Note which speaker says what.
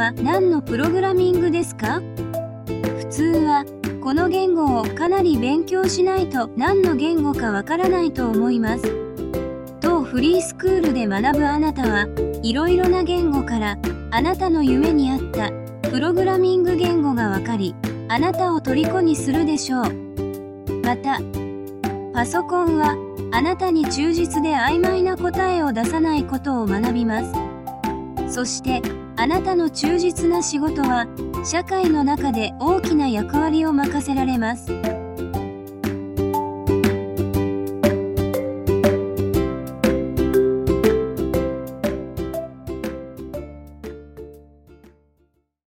Speaker 1: は何のプログラミングですか？普通は、この言語をかなり勉強しないと何の言語かわからないと思います。当フリースクールで学ぶあなたは、いろいろな言語からあなたの夢に合ったプログラミング言語がわかり、あなたを虜にするでしょう。また、パソコンはあなたに忠実で曖昧な答えを出さないことを学びます。そして、あなたの忠実な仕事は、社会の中で大きな役割を任せられます。